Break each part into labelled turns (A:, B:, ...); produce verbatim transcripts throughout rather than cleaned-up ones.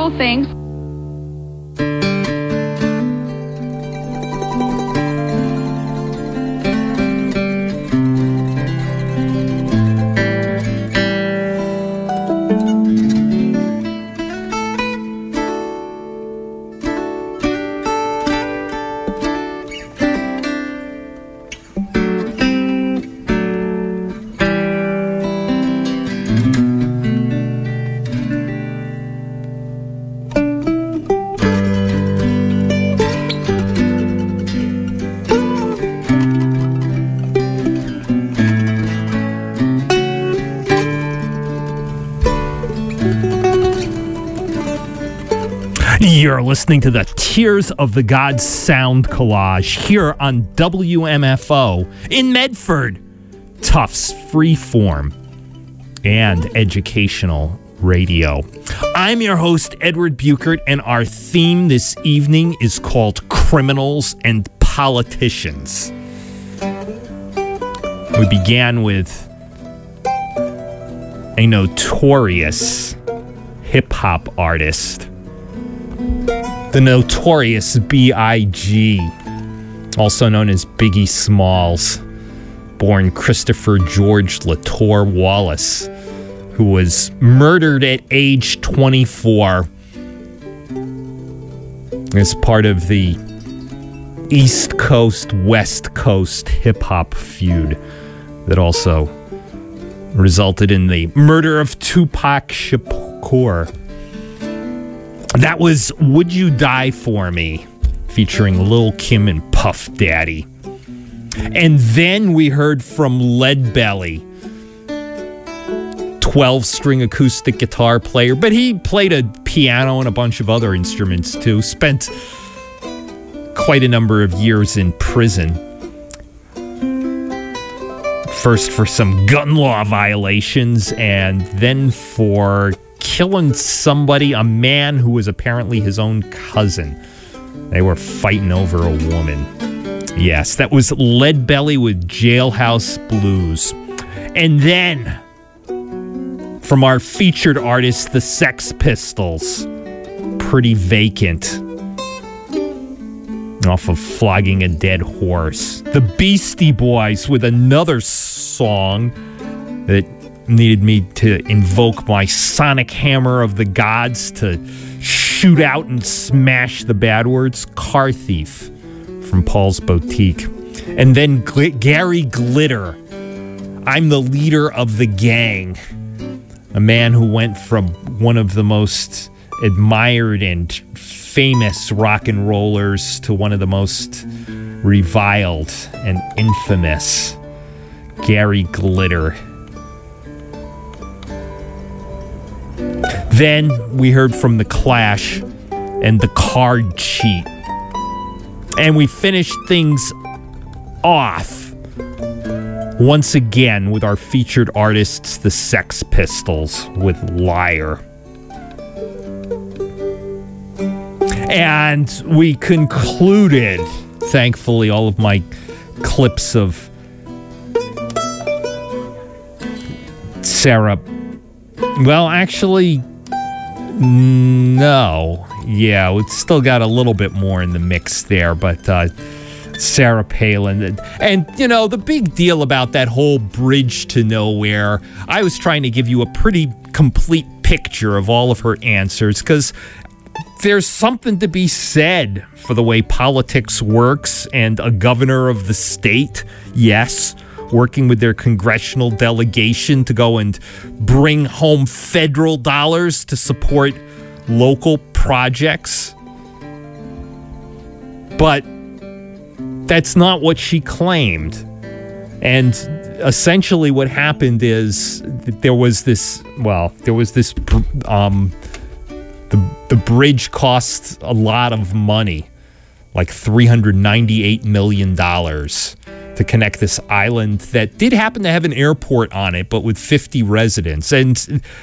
A: little things.
B: You're listening to the Tears of the Gods sound collage here on W M F O in Medford, Tufts Freeform and Educational Radio. I'm your host, Edward Buchert, and our theme this evening is called Criminals and Politicians. We began with a notorious hip-hop artist, the notorious B I G, also known as Biggie Smalls, born Christopher George Latour Wallace, who was murdered at age twenty-four as part of the East Coast, West Coast hip-hop feud that also resulted in the murder of Tupac Shakur. That was Would You Die For Me, featuring Lil' Kim and Puff Daddy. And then we heard from Leadbelly, twelve-string acoustic guitar player, but he played a piano and a bunch of other instruments too. Spent quite a number of years in prison. First for some gun law violations, and then for killing somebody, a man who was apparently his own cousin. They were fighting over a woman. Yes, that was Leadbelly with Jailhouse Blues. And then, from our featured artist, the Sex Pistols, Pretty Vacant, off of Flogging a Dead Horse. The Beastie Boys with another song that needed me to invoke my sonic hammer of the gods to shoot out and smash the bad words. Car Thief from Paul's Boutique. And then Gl- Gary Glitter, I'm the Leader of the Gang. A man who went from one of the most admired and famous rock and rollers to one of the most reviled and infamous. Gary Glitter. Then we heard from The Clash and The Card Cheat. And we finished things off once again with our featured artists, the Sex Pistols, with Liar. And we concluded, thankfully, all of my clips of Sarah. Well, actually, no. Yeah, we still got a little bit more in the mix there, but uh, Sarah Palin. And, and, you know, the big deal about that whole Bridge to Nowhere, I was trying to give you a pretty complete picture of all of her answers, because there's something to be said for the way politics works, and a governor of the state, yes, working with their congressional delegation to go and bring home federal dollars to support local projects. But that's not what she claimed. And essentially what happened is that there was this, well, there was this, um, the, the bridge cost a lot of money, like three hundred ninety-eight million dollars. To connect this island that did happen to have an airport on it, but with fifty residents. And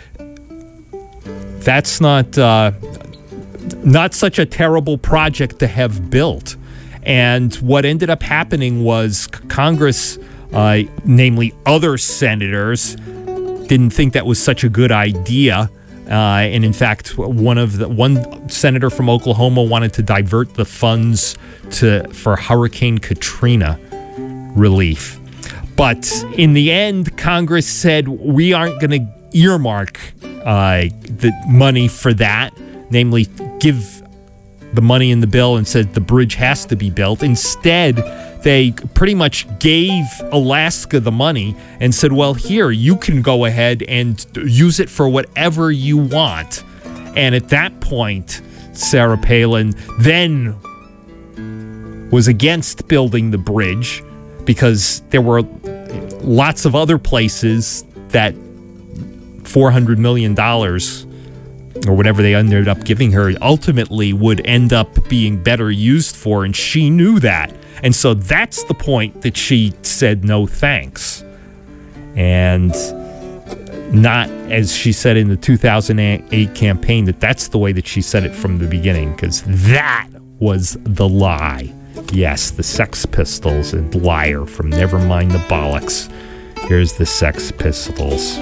B: that's not uh, not such a terrible project to have built. And what ended up happening was Congress, uh, namely other senators, didn't think that was such a good idea. Uh, and in fact, one of the one senator from Oklahoma wanted to divert the funds to for Hurricane Katrina relief. But in the end, Congress said we aren't going to earmark uh, the money for that, namely give the money in the bill and said the bridge has to be built. Instead, they pretty much gave Alaska the money and said, well, here, you can go ahead and use it for whatever you want. And at that point, Sarah Palin then was against building the bridge because there were lots of other places that four hundred million dollars or whatever they ended up giving her ultimately would end up being better used for, and she knew that. And so that's the point that she said no thanks. And not, as she said in the two thousand eight campaign, that that's the way that she said it from the beginning, because that was the lie. Yes, the Sex Pistols and Liar from Nevermind the Bollocks. Here's the Sex Pistols.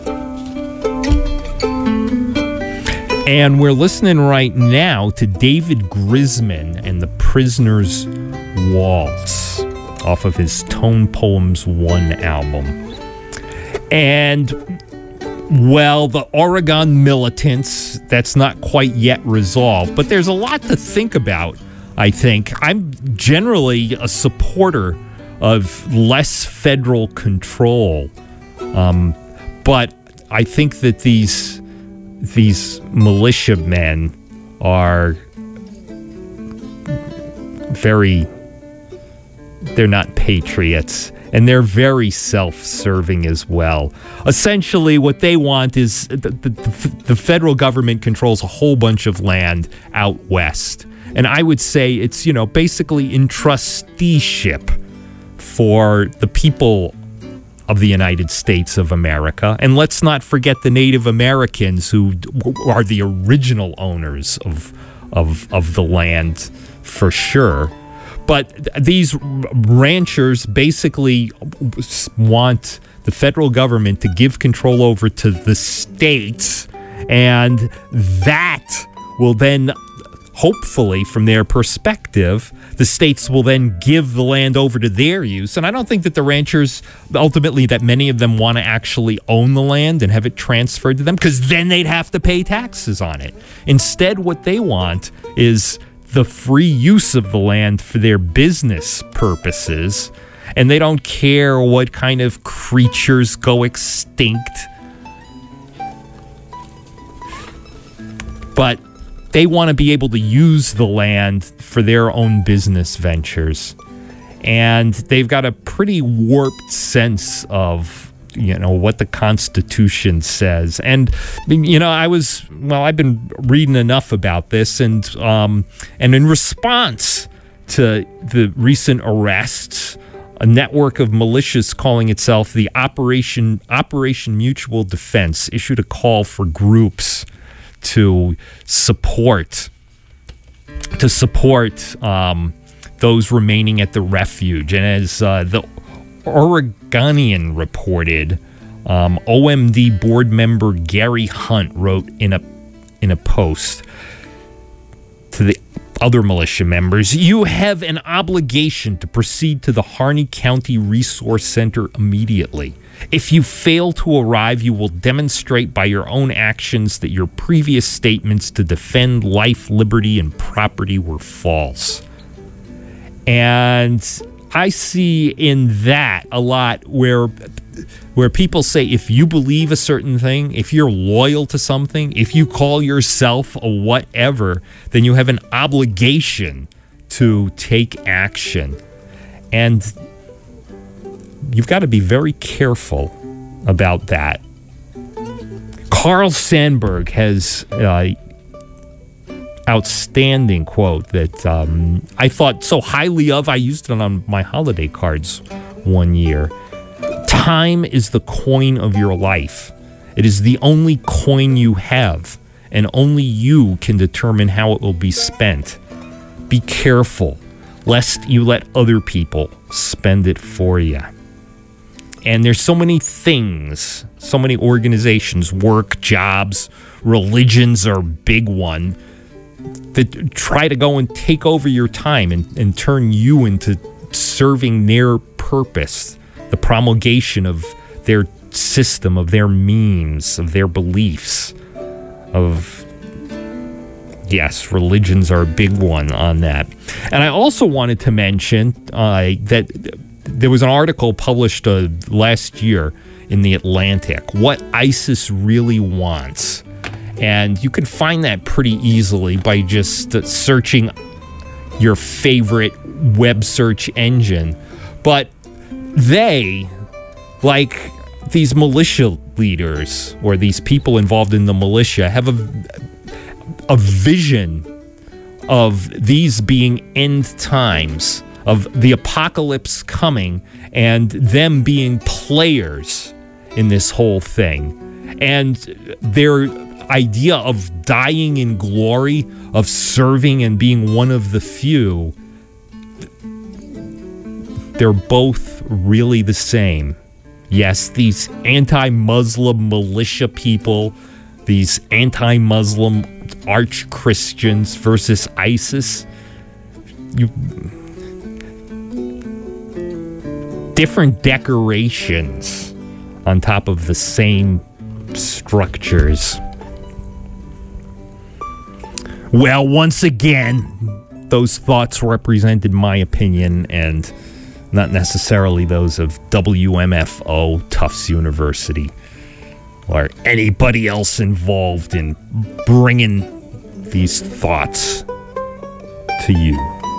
B: And we're listening right now to David Grisman and the Prisoner's Waltz off of his Tone Poems one album. And, well, the Oregon militants, that's not quite yet resolved, but there's a lot to think about, I think. I'm generally a supporter of less federal control, um, but I think that these these militiamen are very, they're not patriots, and they're very self-serving as well. Essentially, what they want is the, the, the federal government controls a whole bunch of land out west. And I would say it's, you know, basically in trusteeship for the people of the United States of America. And let's not forget the Native Americans, who are the original owners of of of the land for sure. But these ranchers basically want the federal government to give control over to the states, and that will then, hopefully, from their perspective, the states will then give the land over to their use. And I don't think that the ranchers, ultimately, that many of them want to actually own the land and have it transferred to them, because then they'd have to pay taxes on it. Instead, what they want is the free use of the land for their business purposes, and they don't care what kind of creatures go extinct. But they want to be able to use the land for their own business ventures. And they've got a pretty warped sense of, you know, what the Constitution says. And, you know, I was, well, I've been reading enough about this, and um, and in response to the recent arrests, a network of militias calling itself the Operation Operation Mutual Defense issued a call for groups to support to support um, those remaining at the refuge. And as uh, the Oregonian reported, um, O M D board member Gary Hunt wrote in a in a post to the other militia members, "You have an obligation to proceed to the Harney County Resource Center immediately. If you fail to arrive, you will demonstrate by your own actions that your previous statements to defend life, liberty, and property were false." And I see in that a lot where where people say, if you believe a certain thing, if you're loyal to something, if you call yourself a whatever, then you have an obligation to take action. And you've got to be very careful about that. Carl Sandburg has uh, outstanding quote that um, I thought so highly of. I used it on my holiday cards one year. "Time is the coin of your life. It is the only coin you have, and only you can determine how it will be spent. Be careful, lest you let other people spend it for you." and there's so many things, so many organizations, work, jobs, religions are a big one, that try to go and take over your time and, and turn you into serving their purpose, the promulgation of their system, of their memes, of their beliefs, of, yes, religions are a big one on that. And I also wanted to mention uh, that there was an article published uh, last year in The Atlantic, What ISIS Really Wants. And you can find that pretty easily by just uh, searching your favorite web search engine. But they, like these militia leaders or these people involved in the militia, have a, a vision of these being end times, of the apocalypse coming, and them being players in this whole thing. And their idea of dying in glory, of serving and being one of the few, they're both really the same. Yes, these anti-Muslim militia people, these anti-Muslim arch-Christians versus ISIS, you, different decorations on top of the same structures. Well, once again, those thoughts represented my opinion and not necessarily those of W M F O, Tufts University, or anybody else involved in bringing these thoughts to you.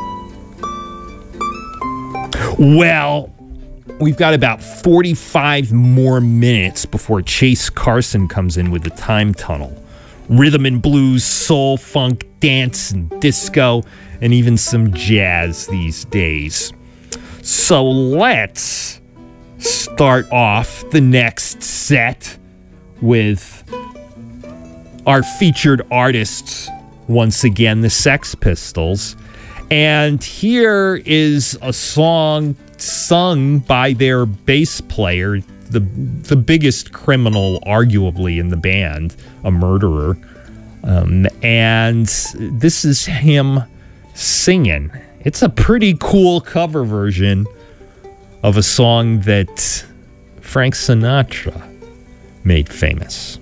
B: Well, we've got about forty-five more minutes before Chase Carson comes in with the Time Tunnel. Rhythm and blues, soul, funk, dance, and disco, and even some jazz these days. So let's start off the next set with our featured artists, once again, the Sex Pistols. And here is a song sung by their bass player, the the biggest criminal, arguably, in the band, a murderer. Um, and this is him singing. It's a pretty cool cover version of a song that Frank Sinatra made famous.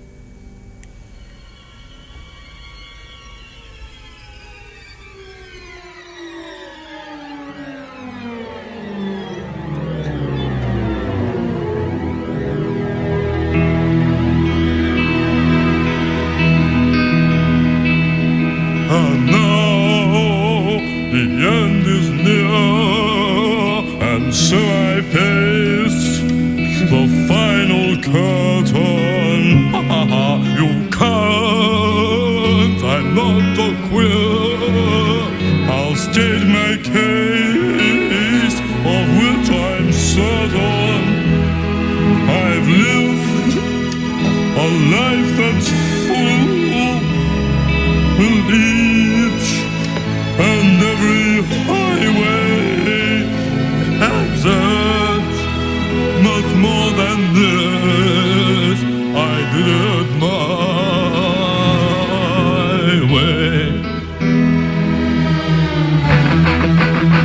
A: So I face the final curtain. You can't, I'm not a queer. I'll state my case, of which I'm certain. I've lived a life that's full, and each and every highway desert, much more than this. I did it my way.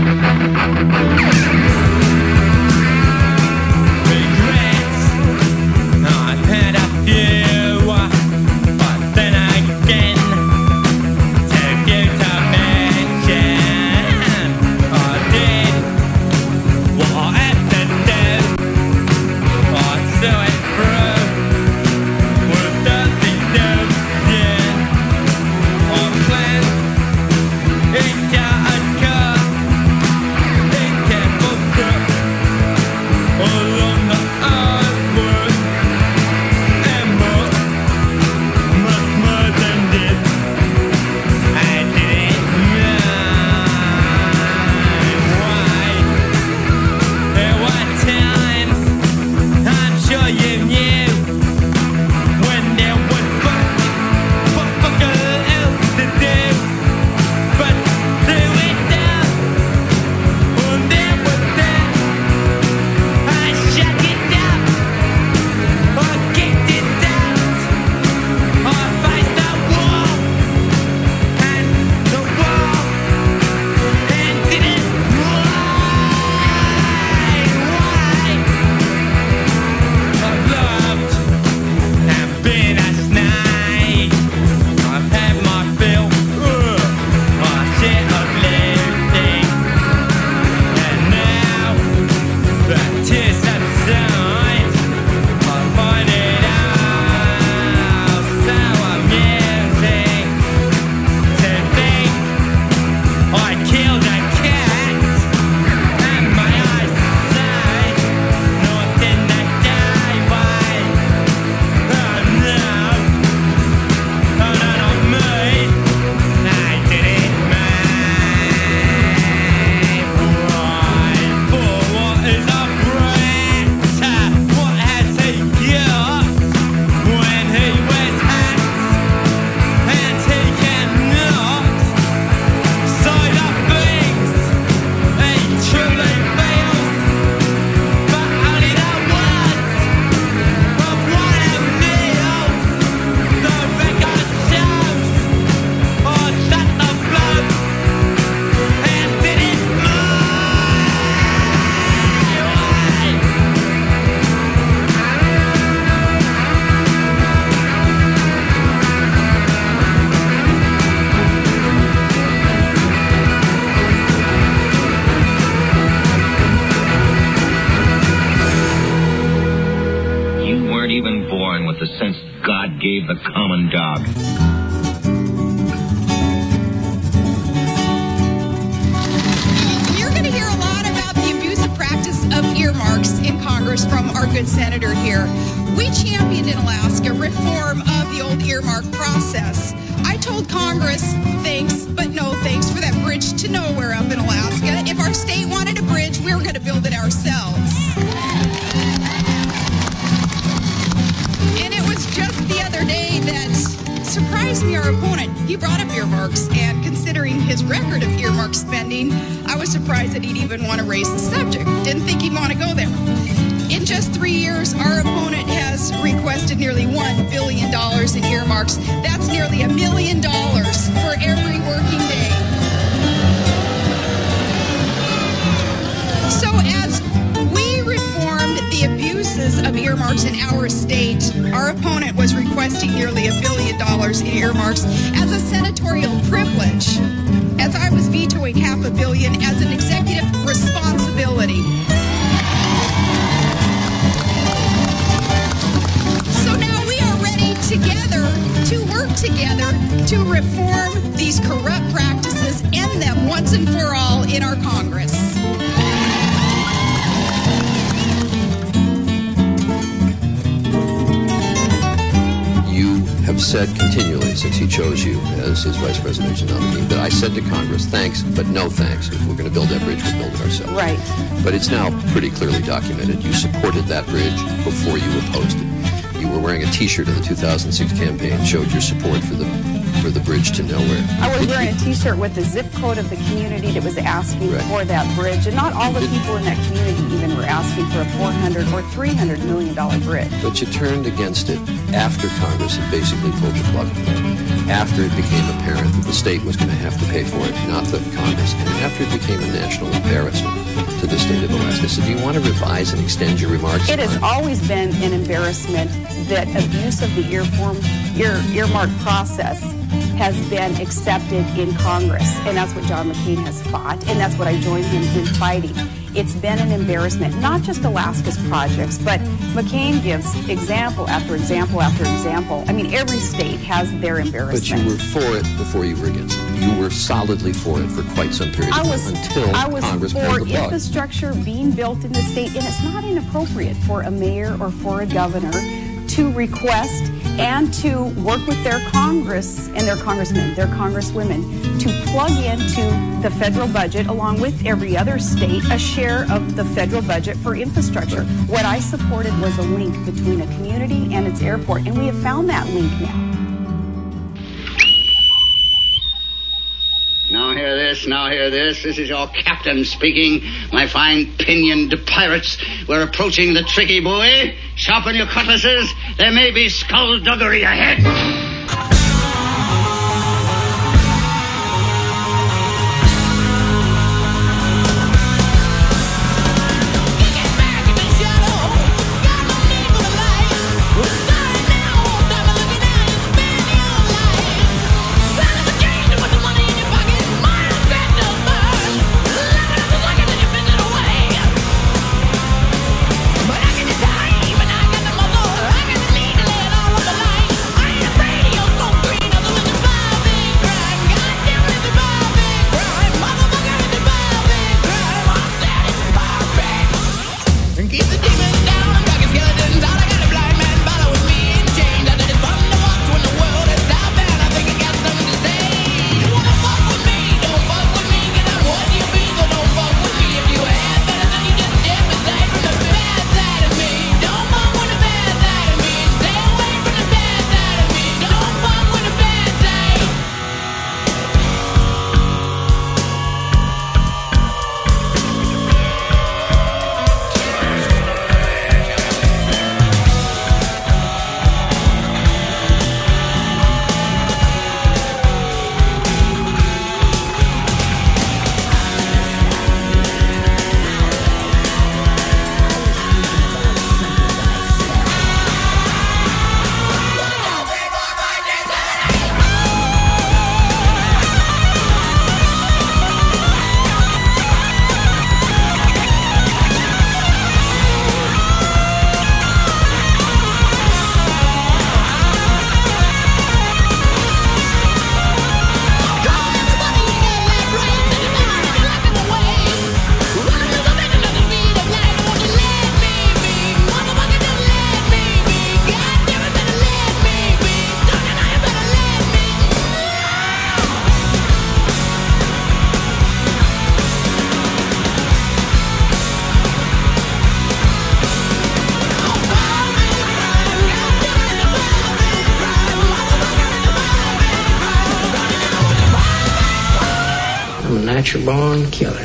C: the sense God gave the common dog.
D: You're going to hear a lot about the abusive practice of earmarks in Congress from our good senator here. We championed in Alaska reform of the old earmark process. I told Congress, thanks, but no thanks for that bridge to nowhere up in Alaska. If our state wanted a bridge, we were going to build it ourselves. And it was just the other day that surprised me, our opponent. He brought up earmarks, and considering his record of earmark spending, I was surprised that he'd even want to raise the subject. Didn't think he'd want to go there. In just three years, our opponent has requested nearly one billion dollars in earmarks. That's nearly a million dollars for every working day. So as we reformed the abuses of earmarks in our state, our opponent was requesting nearly a billion dollars in earmarks as a senatorial privilege, as I was vetoing half a billion as an executive responsibility. Together, to work together to reform these corrupt practices, end them once and for all in our Congress.
E: You have said continually since he chose you as his vice presidential nominee that I said to Congress, thanks, but no thanks. If we're going to build that bridge, we'll build it ourselves.
F: Right.
E: But it's now pretty clearly documented. You supported that bridge before you opposed it. You were wearing a T-shirt in the two thousand six campaign, showed your support for the for the bridge to nowhere.
F: I was
E: Did
F: wearing
E: you,
F: a T-shirt with the zip code of the community that was asking
E: right.
F: for that bridge, and not all the
E: Did,
F: people in that community even were asking for a four hundred or three hundred million dollar bridge.
E: But you turned against it after Congress had basically pulled the plug on it, after it became apparent that the state was going to have to pay for it, not the Congress, and after it became a national embarrassment to the state of Alaska. So do you want to revise and extend your remarks?
F: It has always been an embarrassment that abuse of the earform, ear, earmark process has been accepted in Congress, and that's what John McCain has fought, and that's what I joined him in fighting. It's been an embarrassment, not just Alaska's projects, but McCain gives example after example after example. I mean, every state has their embarrassment.
E: But you were for it before you were against it. You were solidly for it for quite some period of
F: I
E: time
F: was,
E: until
F: I was
E: Congress
F: for
E: pulled the plug.
F: infrastructure being built in the state, and it's not inappropriate for a mayor or for a governor to request and to work with their Congress and their congressmen, their congresswomen, to plug into the federal budget, along with every other state, a share of the federal budget for infrastructure. What I supported was a link between a community and its airport, and we have found that link now.
G: Now hear this, now hear this. This is your captain speaking, my fine pinioned pirates. We're approaching the tricky buoy. Sharpen your cutlasses. There may be skullduggery ahead.
H: But I got the time, and I got the muscle, I got the need to lay it all on the line. I ain't afraid I'm a natural born killer.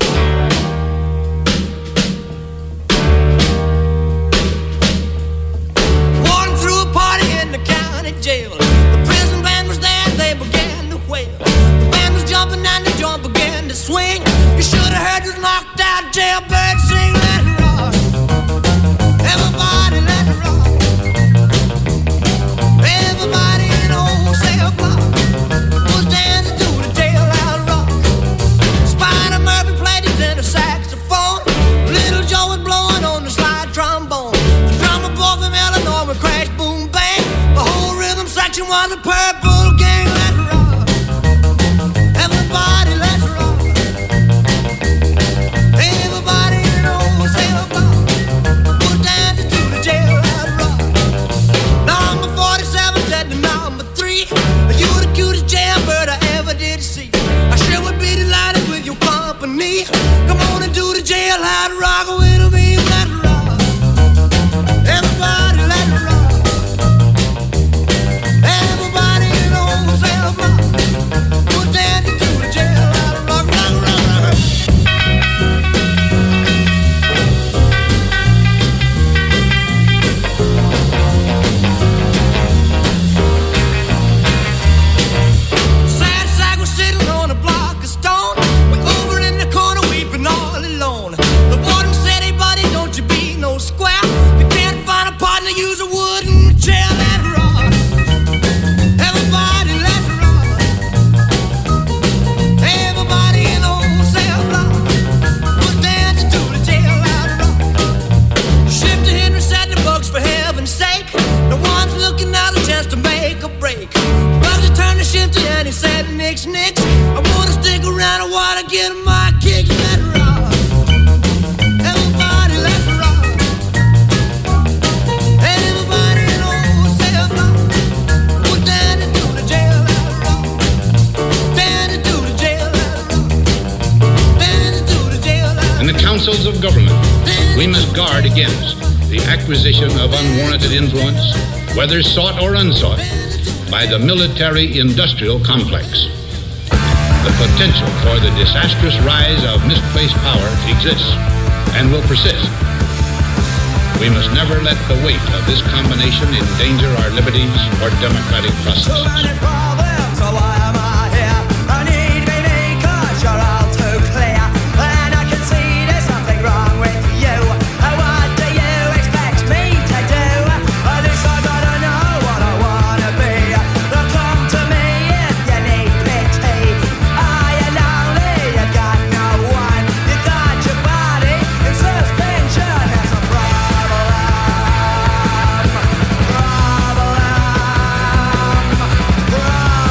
I: Walking through a party in the county jail. The prison band was there, they began to wail. The band was jumping and the joint began to swing. You should have heard this knocked out jailbird sing. Let it rock. Everybody let it rock. Everybody in the whole cell block was dancing to the jailhouse rock. Spider Murphy played his tenor saxophone. Little Joe was blowing on the slide trombone. The drummer boy from Illinois would crash, boom, bang. The whole rhythm section was a Purple Gang. Let it rock. Everybody let it rock. Everybody in the whole cell block was dancing to the jailhouse rock. Number forty-seven said to number three, you the cutest jailbird I ever did see. I sure would be delighted with your company. Come on and do the jailhouse rock with me. Let it rock. Everybody let it rock. Everybody in the whole cell block was dancing to the jailhouse rock. Rock, rock, rock. Sad sack was sitting on a block of stone. We over in the corner weeping all alone. The warden said, hey buddy, don't you be no square. If you can't find a partner, use a wooden chair. Let it rock. Everybody let it rock. Everybody in the whole cell block was dancing to the jailhouse rock. Shifty Henry said the bugs for heaven's sake. No one's looking out a chance to make a break. Bugsy turned to Shifty and he said, nix, nix. I wanna stick around, I wanna get my kick. Let it rock. Everybody let it rock. Everybody in the whole cell block was dancing to the jailhouse rock. Dancing to the jailhouse rock. Dancing to the jailhouse.
J: In the councils of government, we must guard against the acquisition of unwarranted influence, whether sought or unsought, by the military-industrial complex. The potential for the disastrous rise of misplaced power exists and will persist. We must never let the weight of this combination endanger our liberties or democratic processes.
I: Problem.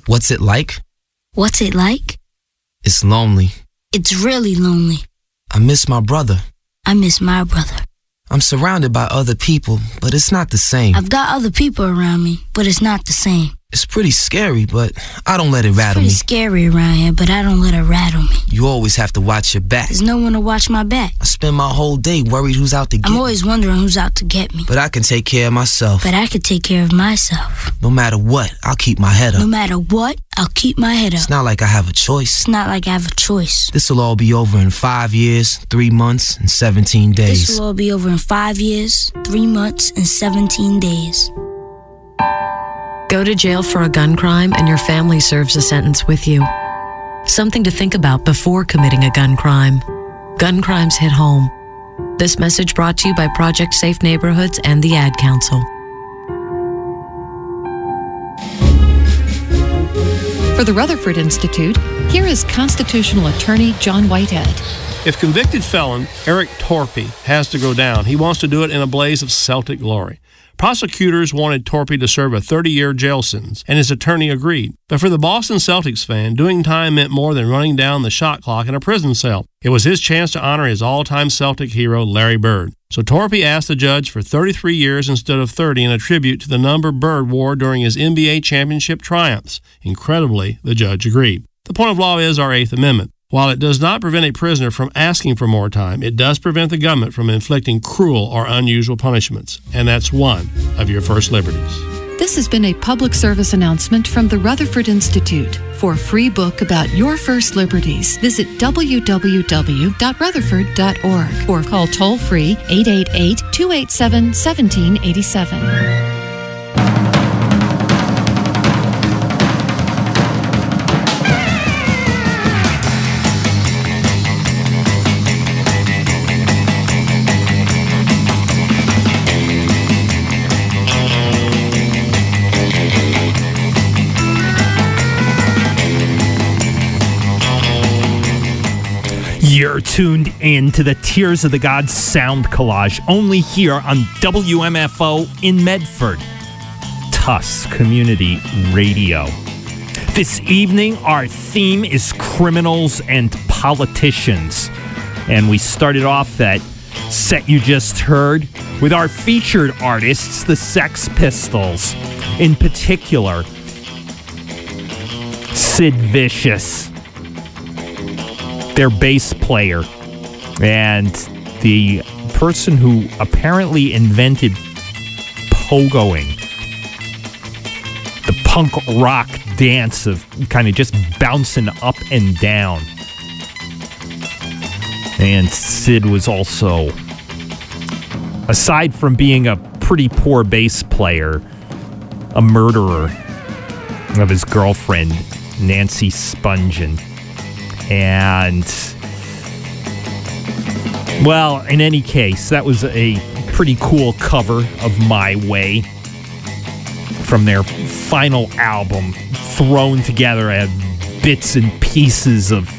H: What's it like?
K: What's it like?
H: It's lonely.
K: It's really lonely.
H: I miss my brother.
K: I miss my brother.
H: I'm surrounded by other people, but it's not the same.
K: I've got other people around me, but it's not the same.
H: It's pretty scary, but I don't let it rattle me.
K: It's pretty scary around here, but I don't let it rattle me.
H: You always have to watch your back.
K: There's no one to watch my back.
H: I spend my whole day worried who's out to get me.
K: I'm always wondering who's out to get me.
H: But I can take care of myself.
K: But I can take care of myself.
H: No matter what, I'll keep my head up.
K: No matter what, I'll keep my head up.
H: It's not like I have a choice.
K: It's not like I have a choice.
H: This'll all be over in five years, three months, and seventeen days.
K: This will all be over in five years, three months, and seventeen days.
L: Go to jail for a gun crime and your family serves a sentence with you. Something to think about before committing a gun crime. Gun crimes hit home. This message brought to you by Project Safe Neighborhoods and the Ad Council.
M: For the Rutherford Institute, here is constitutional attorney John Whitehead.
N: If convicted felon Eric Torpy has to go down, he wants to do it in a blaze of Celtic glory. Prosecutors wanted Torpy to serve a thirty-year jail sentence, and his attorney agreed. But for the Boston Celtics fan, doing time meant more than running down the shot clock in a prison cell. It was his chance to honor his all-time Celtic hero, Larry Bird. So Torpy asked the judge for thirty-three years instead of thirty in a tribute to the number Bird wore during his N B A championship triumphs. Incredibly, the judge agreed. The point of law is our Eighth Amendment. While it does not prevent a prisoner from asking for more time, it does prevent the government from inflicting cruel or unusual punishments. And that's one of your first liberties.
M: This has been a public service announcement from the Rutherford Institute. For a free book about your first liberties, visit w w w dot rutherford dot org or call toll-free eight eight eight, two eight seven, one seven eight seven.
B: You're tuned in to the Tears of the Gods sound collage, only here on W M F O in Medford, Tuss Community Radio. This evening, our theme is criminals and politicians. And we started off that set you just heard with our featured artists, the Sex Pistols. In particular, Sid Vicious, their bass player, and the person who apparently invented pogoing, the punk rock dance of kind of just bouncing up and down. And Sid was also, aside from being a pretty poor bass player, a murderer of his girlfriend, Nancy Spungen. And, well, in any case, that was a pretty cool cover of My Way from their final album, thrown together at bits and pieces of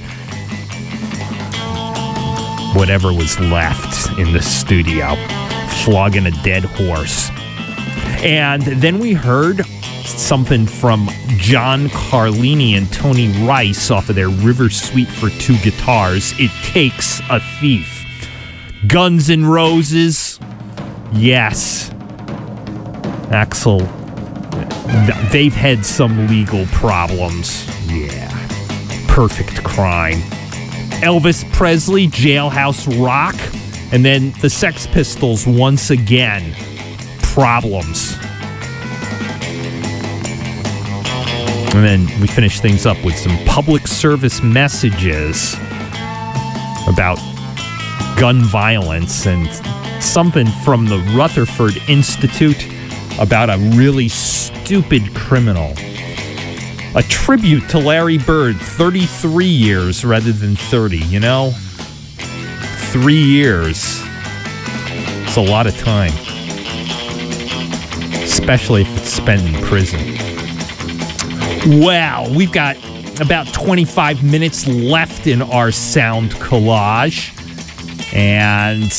B: whatever was left in the studio, flogging a dead horse. And then we heard something from John Carlini and Tony Rice off of their River Suite for two guitars, It Takes a Thief. Guns N' Roses, yes. Axl, they've had some legal problems. Yeah. Perfect Crime. Elvis Presley, Jailhouse Rock. And then the Sex Pistols once again. Problems. And then we finish things up with some public service messages about gun violence and something from the Rutherford Institute about a really stupid criminal. A tribute to Larry Bird, thirty-three years rather than thirty, you know? Three years. It's a lot of time. Especially if it's spent in prison. Well, we've got about twenty-five minutes left in our sound collage. And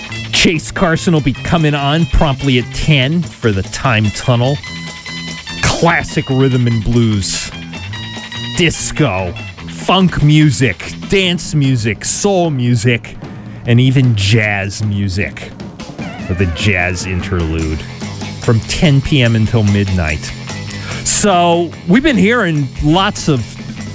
B: Chase Carson will be coming on promptly at ten for the Time Tunnel classic rhythm and blues, disco, funk music, dance music, soul music, and even jazz music with a jazz interlude from ten p.m. until midnight. So we've been hearing lots of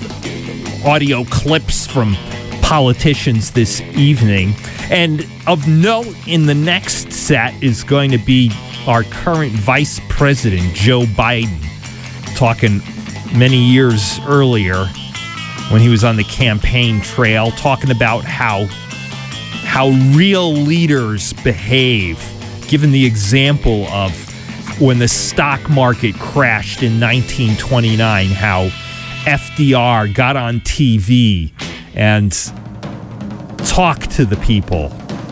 B: audio clips from politicians this evening. And of note in the next set is going to be our current Vice President, Joe Biden, talking many years earlier when he was on the campaign trail, talking about how, how real leaders behave, given the example of when the stock market crashed in nineteen twenty-nine, how F D R got on T V and talked to the people.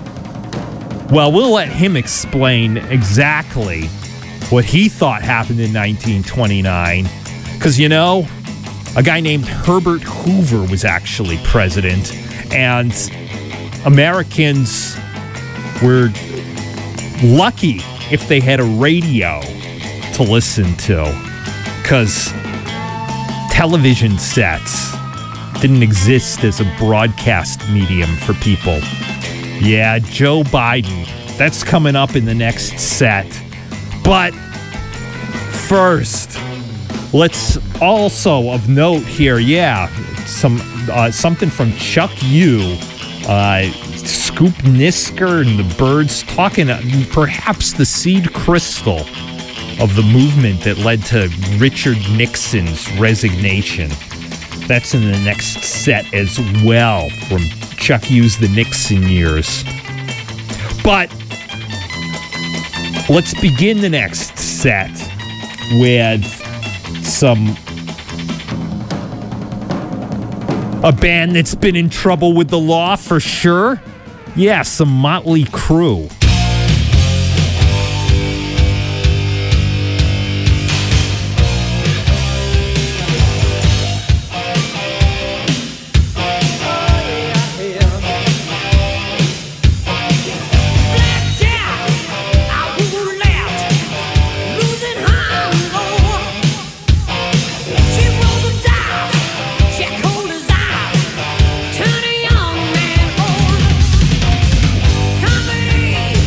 B: Well, we'll let him explain exactly what he thought happened in nineteen twenty-nine. Because, you know, a guy named Herbert Hoover was actually president, and Americans were lucky if they had a radio to listen to, because television sets didn't exist as a broadcast medium for people. Yeah, Joe Biden. That's coming up in the next set. But first, let's also of note here, yeah, some uh, something from Chuck U, uh, Scoop Nisker and the Birds, talking uh, perhaps the seed crystal of the movement that led to Richard Nixon's resignation. That's in the next set as well, from Chuck U's The Nixon Years. But let's begin the next set with some... a band that's been in trouble with the law for sure. Yeah, some Motley Crue.
I: Turn a young man old. Company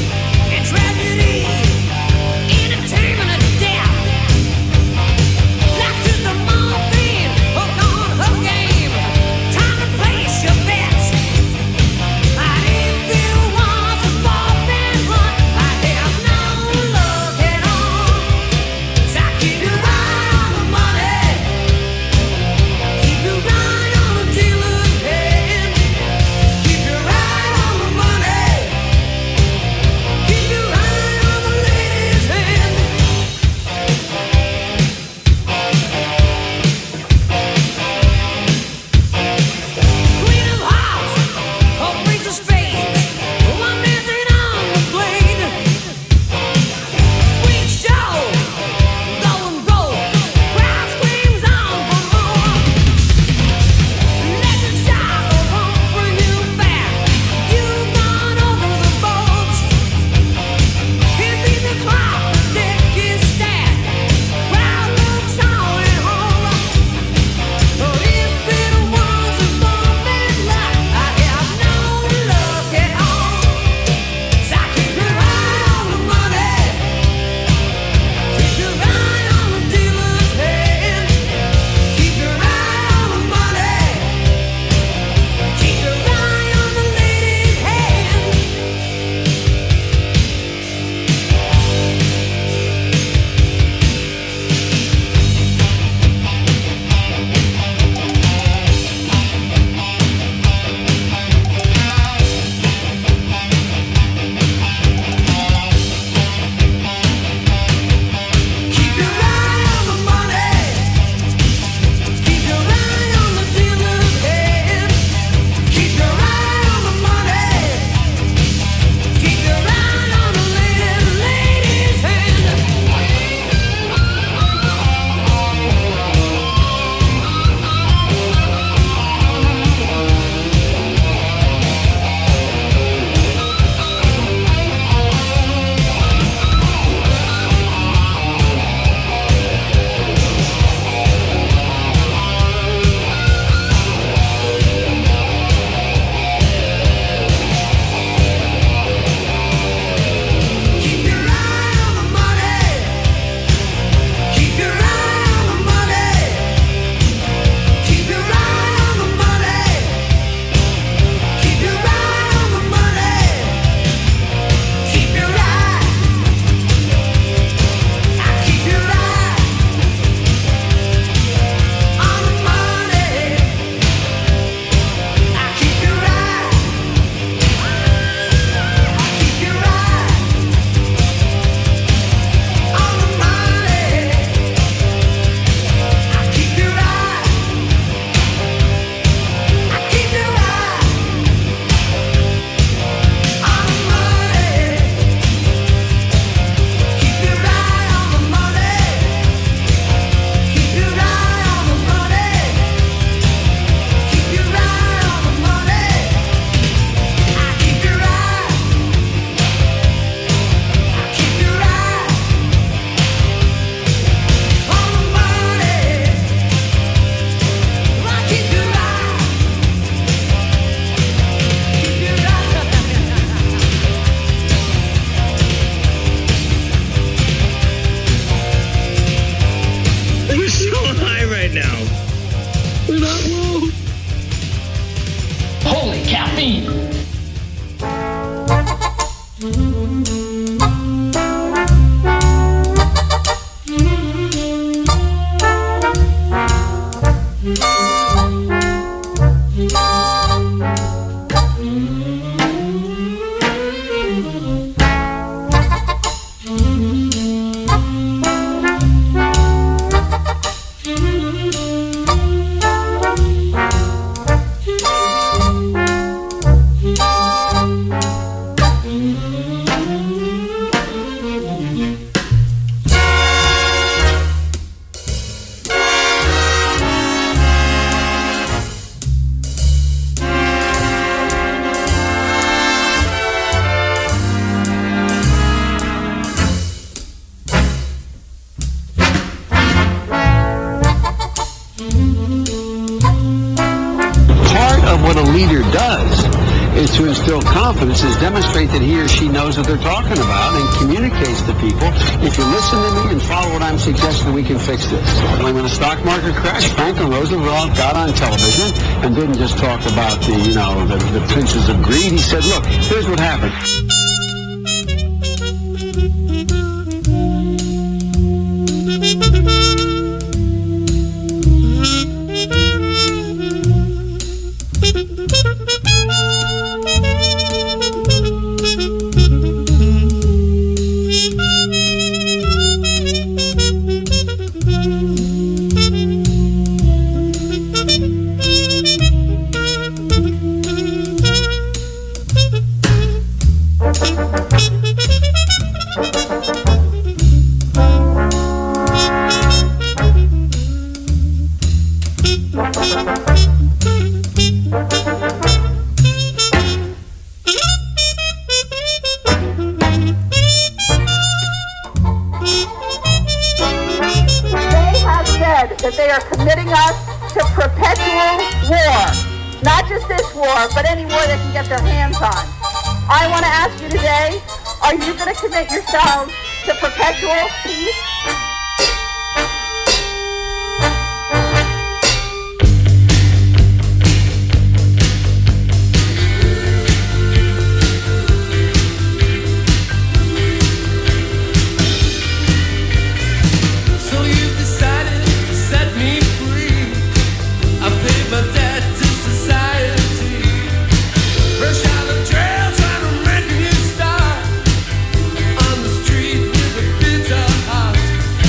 O: does is to instill confidence, is demonstrate that he or she knows what they're talking about and communicates to people. If you listen to me and follow what I'm suggesting, we can fix this. When the stock market crashed, Franklin Roosevelt got on television and didn't just talk about the, you know, the, the princes of greed. He said, look, here's what happened.
P: That they are committing us to perpetual war. Not just this war, but any war they can get their hands on. I want to ask you today, are you going to commit yourselves to perpetual peace?
I: On the street with a bitter heart.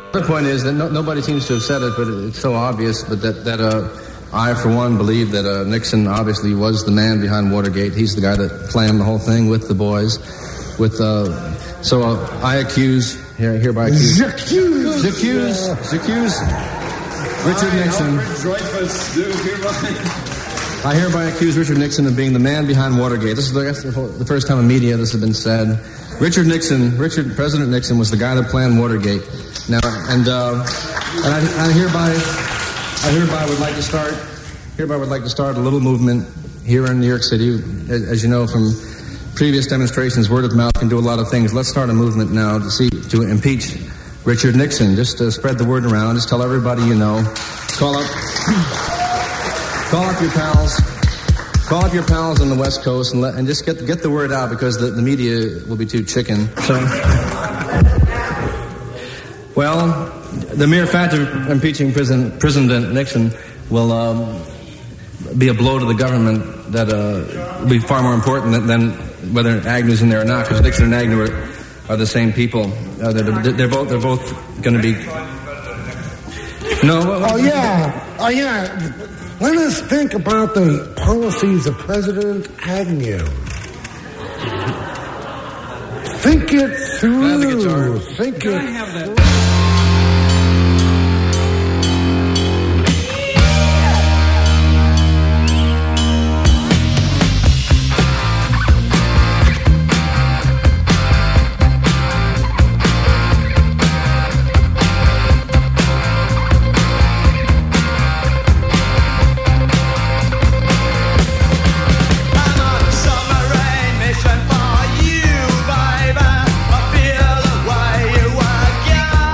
Q: The point is that no, nobody seems to have said it, but it's so obvious. But that that uh, I, for one, believe that uh, Nixon obviously was the man behind Watergate. He's the guy that planned the whole thing with the boys. With uh, so uh, I accuse here hereby accuse
R: J'accuse
Q: J'accuse J'accuse Richard Nixon. I hereby accuse Richard Nixon of being the man behind Watergate. This is the, that's the first time in media this has been said. Richard Nixon, Richard President Nixon, was the guy that planned Watergate. Now, and uh, and I, I hereby, I hereby would like to start, hereby would like to start a little movement here in New York City. As, as you know from previous demonstrations, word of mouth can do a lot of things. Let's start a movement now to see to impeach Richard Nixon. Just to spread the word around. Just tell everybody you know. Call up, call up your pals. Call up your pals on the West Coast and let, and just get get the word out because the, the media will be too chicken. So, well, the mere fact of impeaching President, President Nixon will um, be a blow to the government that uh, will be far more important than, than whether Agnew's in there or not, because Nixon and Agnew are, are the same people. Uh, they're, they're both they're both going to be. No.
R: Oh yeah. Oh yeah. Let us think about the policies of President Agnew. Think it through. Think it through.
I: Mission for you, baby. I feel the way you work, yeah.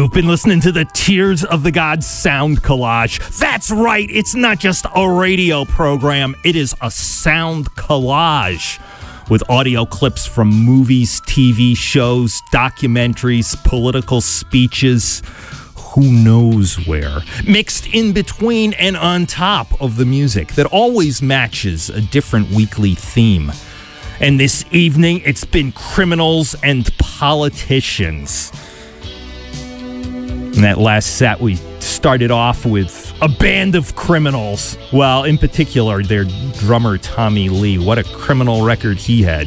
B: You've been listening to the Tears of the Gods sound collage. That's right, it's not just a radio program, it is a sound collage with audio clips from movies, T V shows, documentaries, political speeches, who knows where, mixed in between and on top of the music that always matches a different weekly theme. And this evening, it's been criminals and politicians. In that last set, we started off with a band of criminals. Well, in particular, their drummer, Tommy Lee. What a criminal record he had.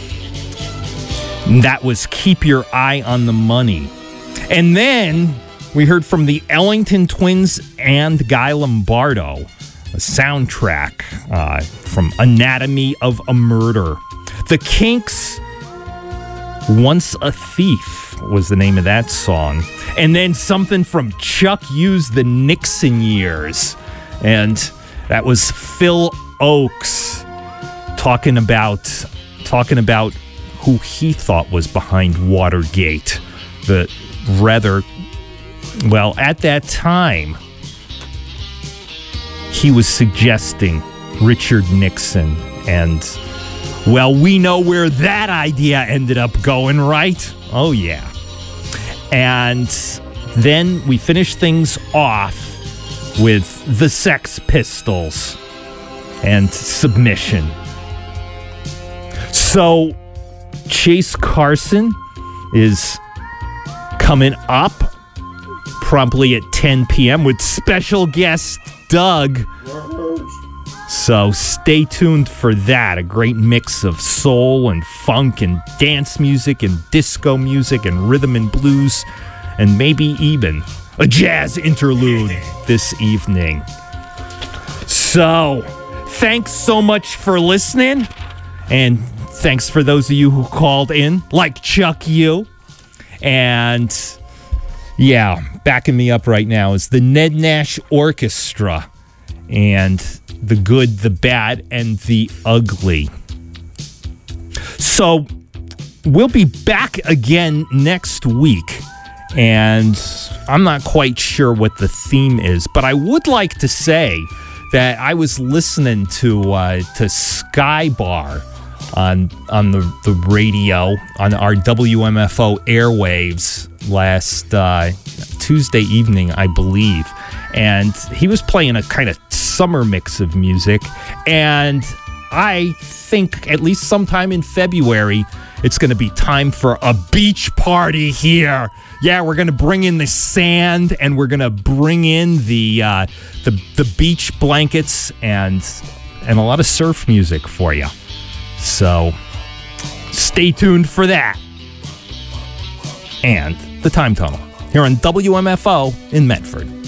B: And that was Keep Your Eye on the Money. And then we heard from the Ellington Twins and Guy Lombardo, a soundtrack uh, from Anatomy of a Murder. The Kinks, Once a Thief was the name of that song. And then something from Chuck U's The Nixon Years. And that was Phil Oakes talking about talking about who he thought was behind Watergate. The rather, well, at that time, he was suggesting Richard Nixon. And, well, we know where that idea ended up going, right? Oh, yeah. And then we finished things off with the Sex Pistols and Submission. So, Chase Carson is coming up promptly at ten p.m. with special guest Doug. So stay tuned for that. A great mix of soul and funk and dance music and disco music and rhythm and blues and maybe even a jazz interlude this evening. So thanks so much for listening, and thanks for those of you who called in, like Chuck U. And yeah, backing me up right now is the Ned Nash Orchestra and The Good, the Bad, and the Ugly. So we'll be back again next week, and I'm not quite sure what the theme is, but I would like to say that I was listening to uh, to Skybar on on the, the radio on our W M F O airwaves last uh, Tuesday evening, I believe. And he was playing a kind of summer mix of music. And I think at least sometime in February, it's going to be time for a beach party here. Yeah, we're going to bring in the sand, and we're going to bring in the, uh, the the beach blankets and and a lot of surf music for you. So stay tuned for that. And the Time Tunnel here on W M F O in Medford.